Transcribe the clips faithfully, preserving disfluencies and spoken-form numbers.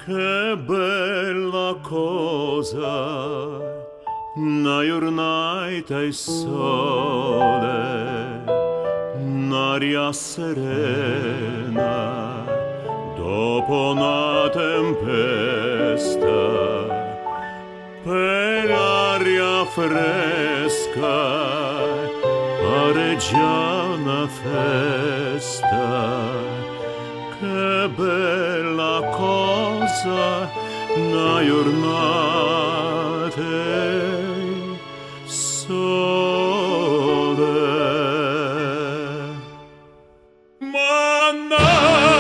Che bella cosa, una giornata e sole, un'aria serena, dopo una tempesta, per l'aria fresca, pare già una festa. Che bella cosa, una giornata e sole. Manna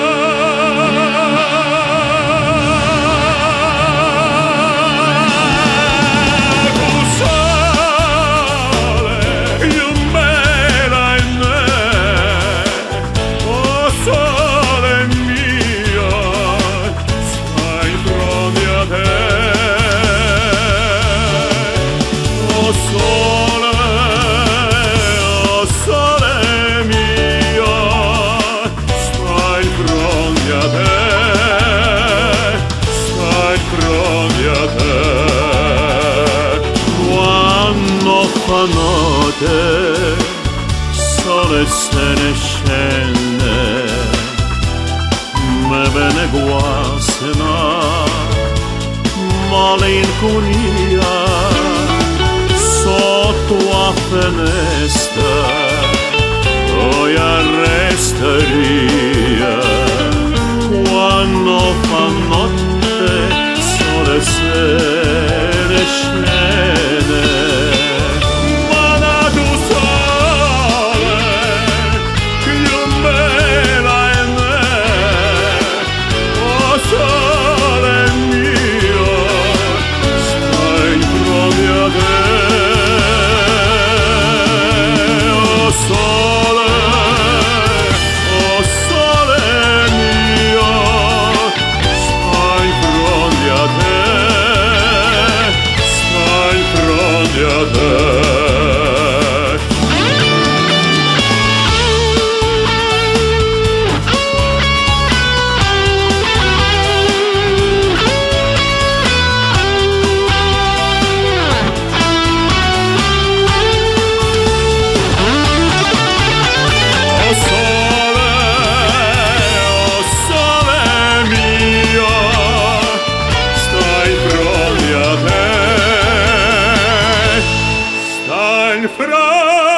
notte, sole se ne scende, me bene guasena, malinconia, sotto a finestra, poi arresteria, quando fa notte, sole se ne scende. Fra